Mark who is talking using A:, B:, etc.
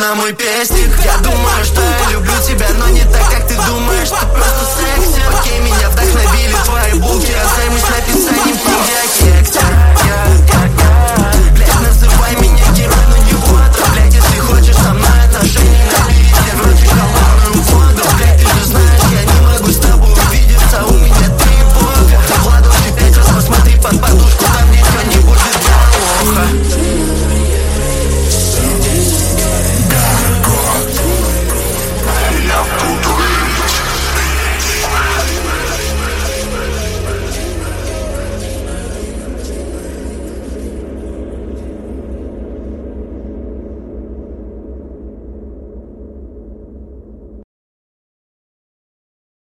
A: на мой песник. Я думаю, что я люблю тебя, но не так, как ты думаешь. Ты просто секси. Окей, меня вдохновили твои булки. Я займусь написанием